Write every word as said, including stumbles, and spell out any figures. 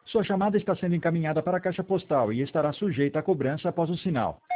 Sua chamada está sendo encaminhada para a caixa postal e estará sujeita a cobrança após o sinal.